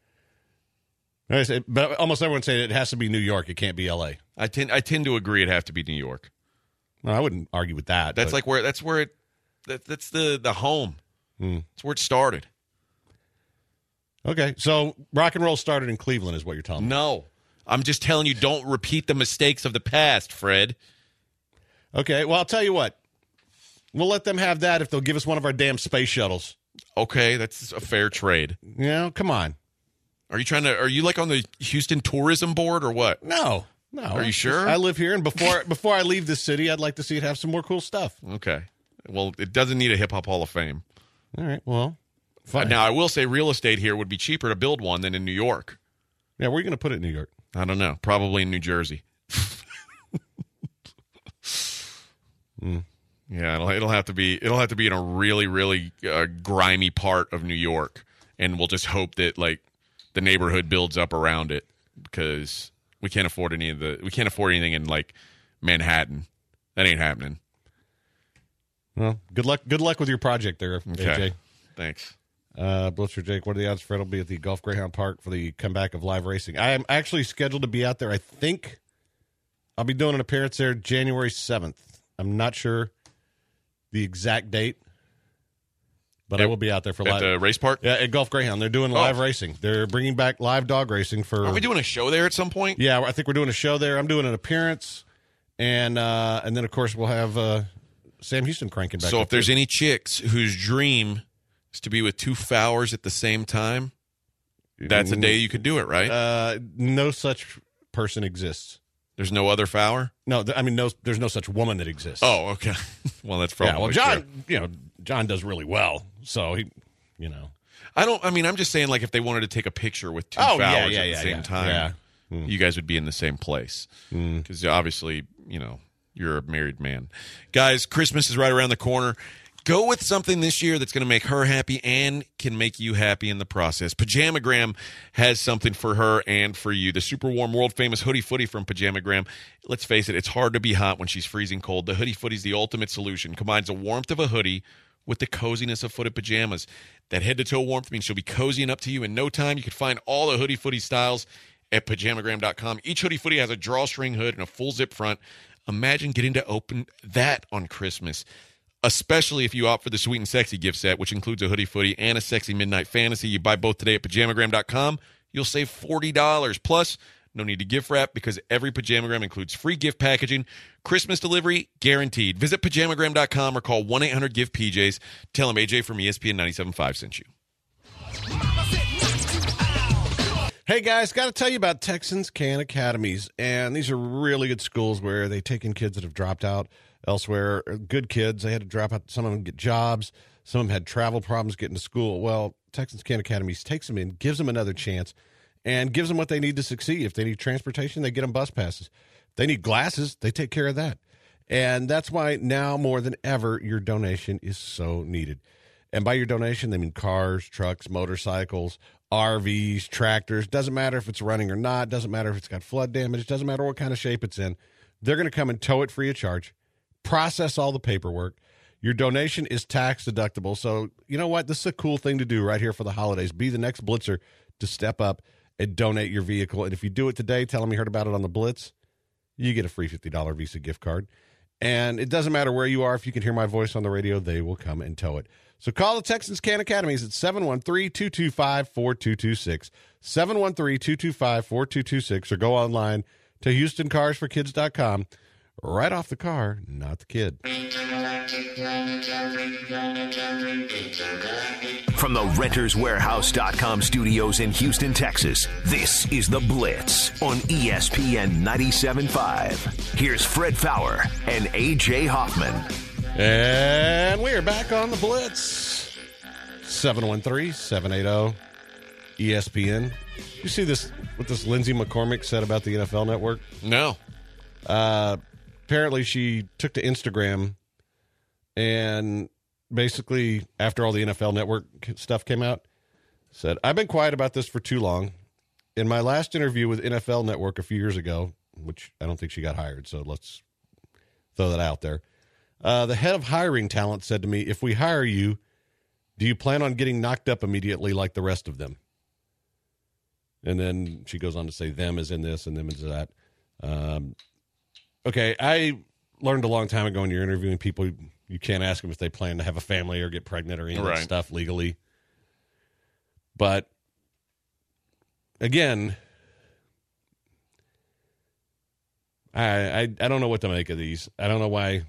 I say, but almost everyone say it has to be New York. It can't be L A.
I tend I tend to agree it have to be New York.
No, I wouldn't argue with that.
That's
but-
like where that's where it that, that's the the home.
Hmm.
That's where it started.
Okay, so rock and roll started in Cleveland, is what you're telling me.
No. I'm just telling you, don't repeat the mistakes of the past, Fred.
Okay, well, I'll tell you what. We'll let them have that if they'll give us one of our damn space shuttles.
Okay, that's a fair trade.
You know, come on.
Are you trying to? Are you like on the Houston Tourism Board or what?
No, no.
Are you sure?
I live here, and before before I leave this city, I'd like to see it have some more cool stuff.
Okay. Well, it doesn't need a Hip Hop Hall of Fame.
All right, well, fine.
Now, I will say real estate here would be cheaper to build one than in New York.
Yeah, where are you going to put it in New York?
I don't know. Probably in New Jersey.
Mm.
Yeah, it'll, it'll have to be. It'll have to be in a really, really uh, grimy part of New York, and we'll just hope that like the neighborhood builds up around it because we can't afford any of the. We can't afford anything in like Manhattan. That ain't happening.
Well, good luck. Good luck with your project there,
Okay.
A J.
Thanks.
Uh, Blitzer Jake, what are the odds Fred will be at the Gulf Greyhound Park for the comeback of live racing? I am actually scheduled to be out there. I think I'll be doing an appearance there January seventh. I'm not sure the exact date, but I
At-
will be out there for
At
live.
the race park.
Yeah, at Gulf Greyhound. They're doing live racing. They're bringing back live dog racing for.
Are we doing a show there at some point?
Yeah, I think we're doing a show there. I'm doing an appearance, and uh, and then of course we'll have uh, Sam Houston cranking back.
So
up
if there's
too.
any chicks whose dream is to be with two fowers at the same time, that's a day you could do it, right?
uh, no such person exists.
There's no other fower?
No, th- I mean, no. There's no such woman that exists.
Oh, okay. Well, that's probably
yeah. Well, John,
true.
you know, John does really well, so he, you know.
I don't, I mean, I'm just saying, like, if they wanted to take a picture with two
Oh,
fowers
yeah, yeah,
at the
yeah,
same
yeah.
time,
Yeah. Mm.
you guys would be in the same place. Because obviously, you know, you're a married man. Guys, Christmas is right around the corner. Go with something this year that's going to make her happy and can make you happy in the process. Pajamagram has something for her and for you. The super warm, world famous Hoodie Footy from Pajamagram. Let's face it, it's hard to be hot when she's freezing cold. The Hoodie Footy is the ultimate solution. Combines the warmth of a hoodie with the coziness of footed pajamas. That head-to-toe warmth means she'll be cozying up to you in no time. You can find all the Hoodie Footy styles at pajamagram dot com. Each Hoodie Footy has a drawstring hood and a full zip front. Imagine getting to open that on Christmas, especially if you opt for the Sweet and Sexy gift set, which includes a Hoodie Footy and a Sexy Midnight Fantasy. You buy both today at pajamagram dot com. You'll save forty dollars. Plus, no need to gift wrap because every Pajamagram includes free gift packaging. Christmas delivery guaranteed. Visit pajamagram dot com or call one eight hundred give P Js. Tell them A J from E S P N ninety-seven point five sent you.
Hey guys, got to tell you about Texans Can Academies, and these are really good schools where they take in kids that have dropped out elsewhere. Good kids, they had to drop out. Some of them get jobs. Some of them had travel problems getting to school. Well, Texans Khan Academy takes them in, gives them another chance, and gives them what they need to succeed. If they need transportation, they get them bus passes. If they need glasses, they take care of that. And that's why now more than ever, your donation is so needed. And by your donation, they mean cars, trucks, motorcycles, R Vs, tractors. Doesn't matter if it's running or not. Doesn't matter if it's got flood damage. Doesn't matter what kind of shape it's in. They're going to come and tow it free of charge, process all the paperwork. Your donation is tax deductible. So, you know what? This is a cool thing to do right here for the holidays. Be the next Blitzer to step up and donate your vehicle. And if you do it today, tell them you heard about it on the Blitz, you get a free fifty dollars Visa gift card. And it doesn't matter where you are. If you can hear my voice on the radio, they will come and tow it. So call the Texans Khan Academies at seven one three, two two five, four two two six, seven one three, two two five, four two two six, or go online to houston cars for kids dot com. Right off the car, not the kid.
From the renters warehouse dot com studios in Houston, Texas, this is The Blitz on E S P N ninety-seven point five. Here's Fred Fowler and A J Hoffman.
And we are back on The Blitz. seven one three, seven eight zero, E S P N. You see this, what this Lindsay McCormick said about the N F L Network?
No.
Uh, apparently she took to Instagram and basically, after all the N F L Network stuff came out, said, I've been quiet about this for too long. In my last interview with N F L Network a few years ago, which I don't think she got hired, so let's throw that out there. Uh, the head of hiring talent said to me, if we hire you, do you plan on getting knocked up immediately like the rest of them? And then she goes on to say them is in this and them is that. Um, okay, I learned a long time ago when you're interviewing people, you can't ask them if they plan to have a family or get pregnant or any of that
Right.
stuff legally. But, again, I, I I don't know what to make of these. I don't know why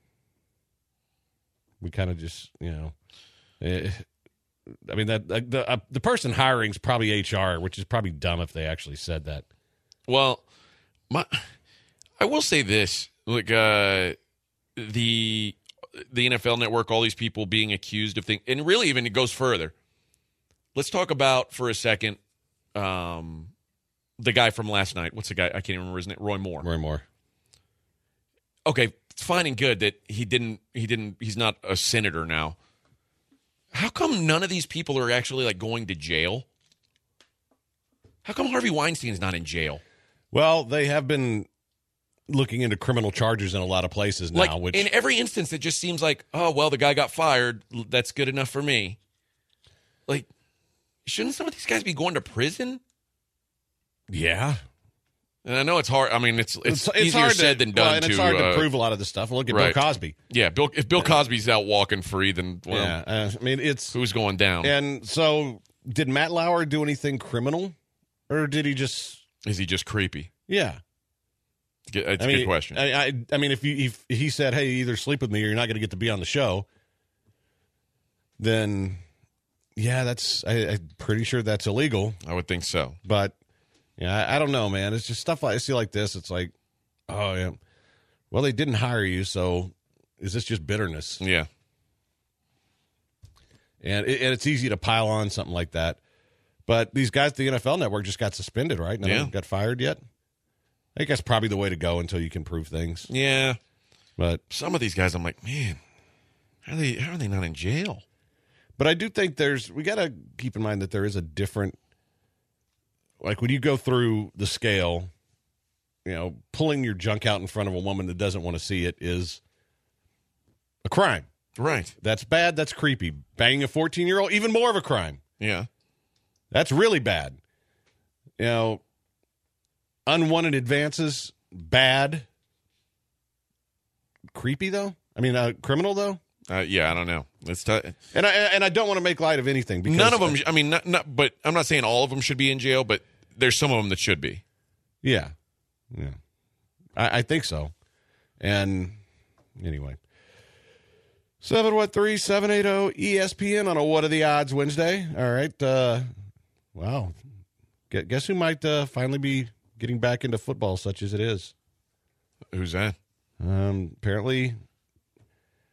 we kind of just, you know, eh, I mean, that the uh, the person hiring is probably H R, which is probably dumb if they actually said that.
Well, my, I will say this: like uh, the the N F L Network, all these people being accused of things, and really even it goes further. Let's talk about for a second um, the guy from last night. What's the guy? I can't even remember his name. Roy Moore.
Roy Moore.
Okay, it's fine and good that he didn't. He didn't. He's not a senator now. How come none of these people are actually like going to jail? How come Harvey Weinstein's not in jail?
Well, they have been looking into criminal charges in a lot of places now.
Like
which
in every instance, it just seems like, oh well, the guy got fired. That's good enough for me. Like, shouldn't some of these guys be going to prison?
yeah,
And I know it's hard. I mean, it's it's, easier
hard
said
to,
than done.
well, and it's
to,
hard
uh,
to prove a lot of this stuff. Look at
right.
Bill Cosby.
Yeah, Bill. If Bill Cosby's out walking free, then well,
yeah, uh, I mean it's
who's going down?
and so did Matt Lauer do anything criminal, or did he just?
Is he just creepy?
Yeah,
It's a
I mean,
good question.
I, I, I mean, if you if he said, "Hey, either sleep with me or you're not going to get to be on the show," then yeah, that's I, I'm pretty sure that's illegal.
I would think so.
But yeah, I, I don't know, man. It's just stuff like I see like this. It's like, oh yeah, well they didn't hire you, so is this just bitterness?
Yeah.
And, it, and it's easy to pile on something like that. But these guys at the N F L Network just got suspended, right? None of
Yeah.
them got fired yet. I think that's probably the way to go until you can prove things.
Yeah.
But
Some of these guys, I'm like, man, how are they? How are they not in jail?
but I do think there's we got to keep in mind that there is a different, like when you go through the scale, you know, pulling your junk out in front of a woman that doesn't want to see it is a crime.
Right.
That's bad. That's creepy. Banging a fourteen-year-old, even more of a crime.
Yeah.
That's really bad. You know, unwanted advances, bad. Creepy, though? I mean, uh, criminal, though?
Uh, yeah. I don't know. It's t-
And I and I don't want to make light of anything. Because
none of them. I mean, not, not. But I'm not saying all of them should be in jail. But there's some of them that should be.
Yeah. Yeah. I, I think so. And anyway. seven one three, seven eight zero, E S P N on a What Are the Odds Wednesday. All right. Uh, wow. Gu- Guess who might uh, finally be getting back into football, such as it is?
Who's that?
Um, apparently,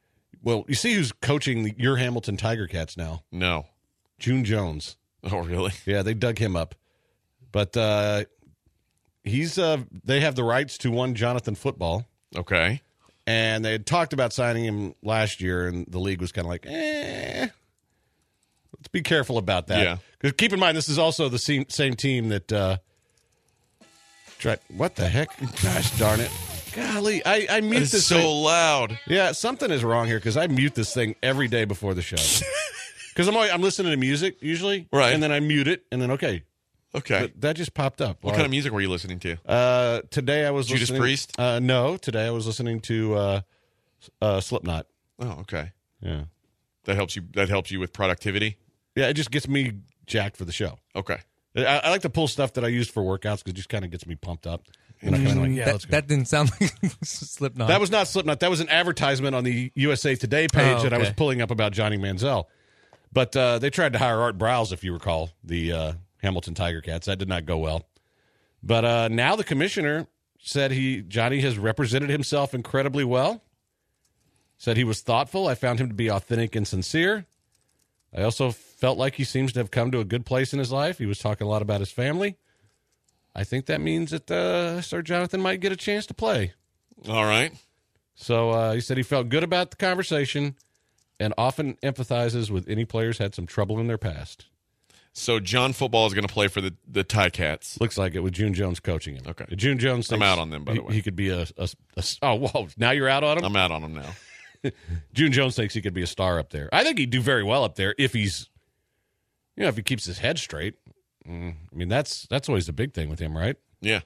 Well, you see who's coaching the, your Hamilton Tiger Cats now?
No.
June Jones.
Oh, really?
Yeah, they dug him up. But uh, he's uh, they have the rights to one Jonathan Football.
Okay.
And they had talked about signing him last year, and the league was kind of like, eh, let's be careful about that.
Yeah.
Because keep in mind, this is also the same, same team that uh, tried. What the heck? Gosh darn it. Golly, I, I mute
It's
this
so
thing.
loud.
Yeah, something is wrong here because I mute this thing every day before the show. Because I'm, always- I'm listening to music usually.
Right.
And then I mute it, and then, okay.
Okay.
But that just popped up.
What kind of music were you listening to?
Uh, today I was
Judas
listening.
Priest?
Uh, no, today I was listening to uh, uh, Slipknot.
Oh, okay.
Yeah.
That helps you. That helps you with productivity.
Yeah, it just gets me jacked for the show.
Okay.
I, I like to pull stuff that I use for workouts because it just kind of gets me pumped up. And I kind of like, yeah,
that,
let's go.
that didn't sound like Slipknot.
That was not Slipknot. That was an advertisement on the U S A Today page
Oh,
that I was
okay.
pulling up about Johnny Manziel. But uh, they tried to hire Art Browse, if you recall, the uh, Hamilton Tiger Cats. That did not go well. But uh, now the commissioner said he Johnny has represented himself incredibly well. Said he was thoughtful. I found him to be authentic and sincere. I also felt like he seems to have come to a good place in his life. He was talking a lot about his family. I think that means that uh, Sir Jonathan might get a chance to play.
All right.
So uh, he said he felt good about the conversation and often empathizes with any players had some trouble in their past.
So John Football is going to play for the the Ticats.
Looks like it with June Jones coaching him.
Okay.
June Jones.
I'm
thinks
out on them, by the
he,
way.
He could be a, a, a. Oh, whoa! Now you're out on him.
I'm out on him now.
June Jones thinks he could be a star up there. I think he'd do very well up there if he's, you know, if he keeps his head straight. Mm, I mean, that's that's always the big thing with him, right?
Yeah.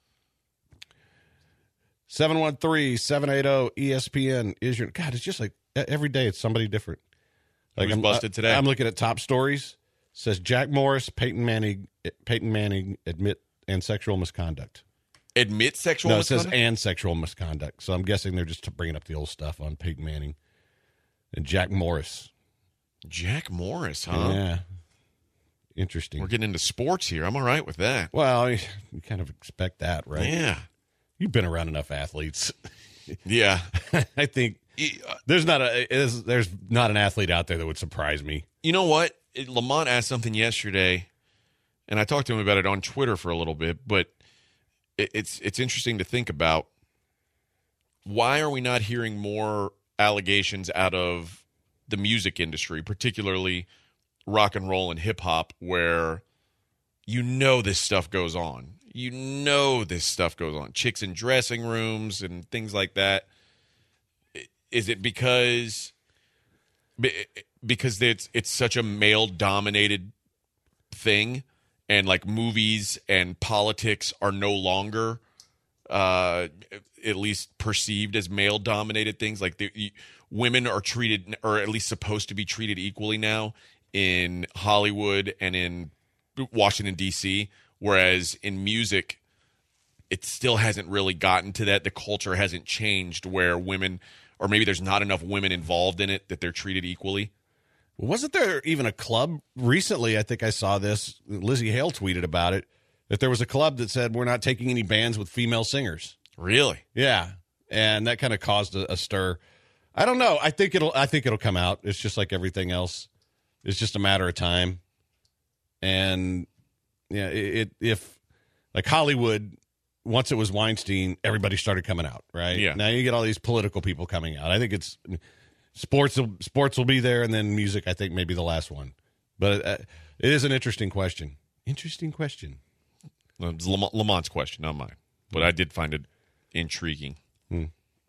seven one three, seven eight zero, E S P N is your. God, it's just like every day it's somebody different. Like
Who's
I'm,
busted today?
I'm looking at top stories. Says Jack Morris, Peyton Manning, Peyton Manning admit and sexual misconduct.
Admit sexual
No, it says
misconduct?
and sexual misconduct. So I'm guessing they're just bringing up the old stuff on Peyton Manning and Jack Morris.
Jack Morris, huh?
Yeah, interesting.
We're getting into sports here. I'm all right with that.
Well, you kind of expect that, right?
Yeah.
You've been around enough athletes.
Yeah.
I think there's not a is, there's not an athlete out there that would surprise me.
You know what? It, Lamont asked something yesterday, and I talked to him about it on Twitter for a little bit, but it, it's it's interesting to think about. Why are we not hearing more allegations out of the music industry, particularly rock and roll and hip hop, where you know this stuff goes on? You know this stuff goes on. Chicks in dressing rooms and things like that. Is it because because it's it's such a male dominated thing, and like movies and politics are no longer uh, at least perceived as male dominated things? Like the, women are treated, or at least supposed to be treated equally now in Hollywood and in Washington D C, whereas in music it still hasn't really gotten to that. The culture hasn't changed where women, or maybe there's not enough women involved in it that they're treated equally.
Wasn't there even a club recently? I think I saw this. Lizzie Hale tweeted about it, that there was a club that said we're not taking any bands with female singers.
Really?
Yeah, and that kind of caused a, a stir. I don't know. I think it'll. I think it'll come out. It's just like everything else. It's just a matter of time. And yeah, it, it if like Hollywood, once it was Weinstein, everybody started coming out, right?
Yeah.
Now you get all these political people coming out. I think it's sports. Will, sports will be there, and then music. I think maybe the last one. But uh, it is an interesting question. Interesting question.
It's Lam- Lamont's question, not mine. But I did find it intriguing.
Hmm.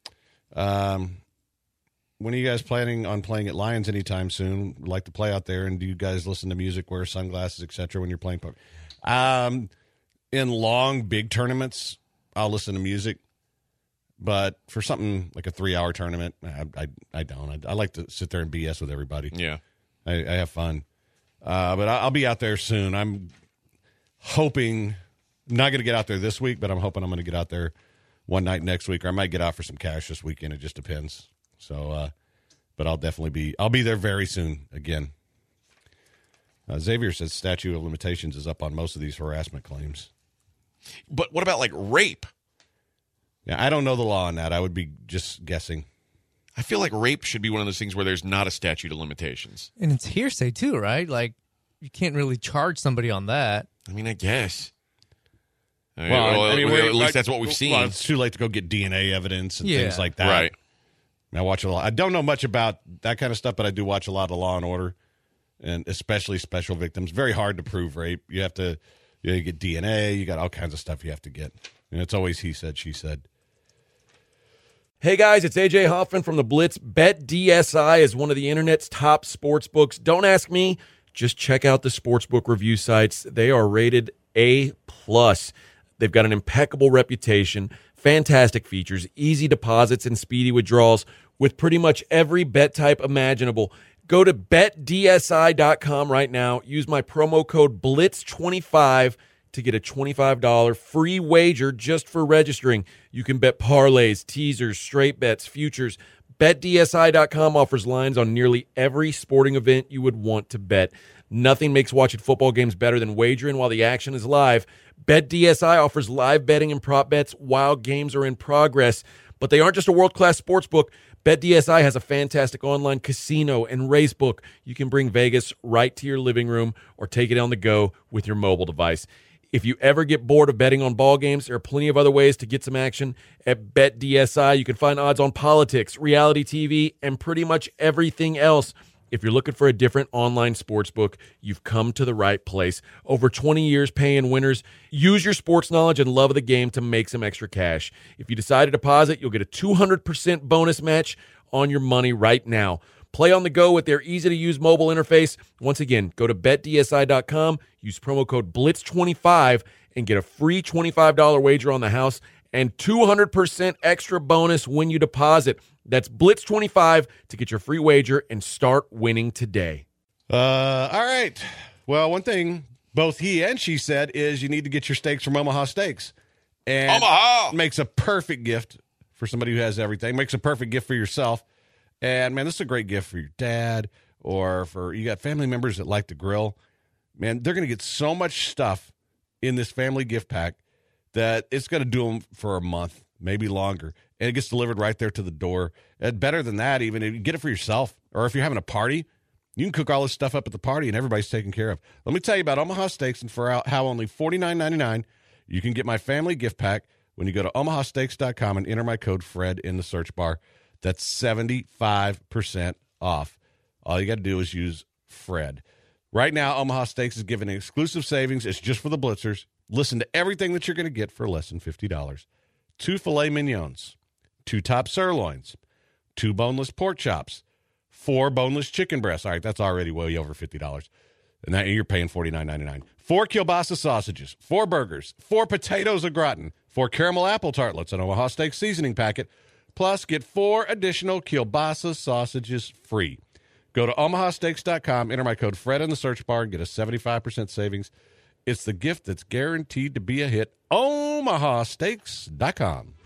Um, when are you guys planning on playing at Lions anytime soon? Like to play out there, and do you guys listen to music, wear sunglasses, et cetera when you're playing poker? Um, in long, big tournaments, I'll listen to music. But for something like a three-hour tournament, I I, I don't. I, I like to sit there and B S with everybody.
Yeah.
I, I have fun. Uh, but I'll be out there soon. I'm hoping, not going to get out there this week, but I'm hoping I'm going to get out there one night next week, or I might get out for some cash this weekend. It just depends. So, uh, but I'll definitely be, I'll be there very soon again. Uh, Xavier says statute of limitations is up on most of these harassment claims.
But what about like rape?
Yeah, I don't know the law on that. I would be just guessing.
I feel like rape should be one of those things where there's not a statute of limitations.
And it's hearsay too, right? Like you can't really charge somebody on that.
I mean, I guess. I mean,
Well,
well,
I mean,
at
we're-
least
like,
that's what we've seen.
Well, it's too late to go get D N A evidence and
Yeah.
things like that.
Right.
I watch a lot. I don't know much about that kind of stuff, but I do watch a lot of Law and Order, and especially Special Victims. Very hard to prove rape. You have to, you, know, you get D N A. You got all kinds of stuff you have to get, and it's always he said, she said.
Hey guys, it's A J Hoffman from the Blitz. BetDSI is one of the internet's top sports books. Don't ask me, just check out the sportsbook review sites. They are rated A plus. They've got an impeccable reputation, fantastic features, easy deposits and speedy withdrawals with pretty much every bet type imaginable. Go to bet D S I dot com right now. Use my promo code blitz twenty-five to get a twenty-five dollars free wager just for registering. You can bet parlays, teasers, straight bets, futures. bet D S I dot com offers lines on nearly every sporting event you would want to bet. Nothing makes watching football games better than wagering while the action is live. BetDSI offers live betting and prop bets while games are in progress. But they aren't just a world-class sports book. BetDSI has a fantastic online casino and race book. You can bring Vegas right to your living room or take it on the go with your mobile device. If you ever get bored of betting on ball games, there are plenty of other ways to get some action. At BetDSI, you can find odds on politics, reality T V, and pretty much everything else. If you're looking for a different online sports book, you've come to the right place. Over twenty years paying winners. Use your sports knowledge and love of the game to make some extra cash. If you decide to deposit, you'll get a two hundred percent bonus match on your money right now. Play on the go with their easy-to-use mobile interface. Once again, go to bet D S I dot com, use promo code blitz twenty-five, and get a free twenty-five dollars wager on the house and two hundred percent extra bonus when you deposit. That's blitz twenty-five to get your free wager and start winning today.
Uh, all right. Well, one thing both he and she said is you need to get your steaks from Omaha Steaks. And
Omaha!
Makes a perfect gift for somebody who has everything. Makes a perfect gift for yourself. And, man, this is a great gift for your dad or for you got family members that like to grill. Man, they're going to get so much stuff in this family gift pack that it's going to do them for a month, maybe longer. And it gets delivered right there to the door. And better than that, even, if you get it for yourself. Or if you're having a party, you can cook all this stuff up at the party and everybody's taken care of. Let me tell you about Omaha Steaks and for how only forty-nine ninety-nine you can get my family gift pack when you go to omaha steaks dot com and enter my code Fred in the search bar. That's seventy-five percent off. All you got to do is use Fred. Right now, Omaha Steaks is giving an exclusive savings. It's just for the Blitzers. Listen to everything that you're going to get for less than fifty dollars. Two filet mignons, two top sirloins, two boneless pork chops, four boneless chicken breasts. All right, that's already way over fifty dollars. And that, you're paying forty-nine ninety-nine. Four kielbasa sausages, four burgers, four potatoes au gratin, four caramel apple tartlets, an Omaha Steak seasoning packet. Plus, get four additional kielbasa sausages free. Go to omaha steaks dot com, enter my code Fred in the search bar, and get a seventy-five percent savings. It's the gift that's guaranteed to be a hit. omaha steaks dot com.